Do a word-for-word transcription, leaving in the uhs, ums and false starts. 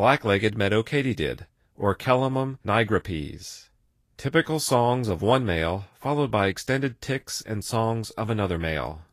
black-legged meadow katydid, or Callium nigripes. Typical songs of one male, followed by extended ticks and songs of another male.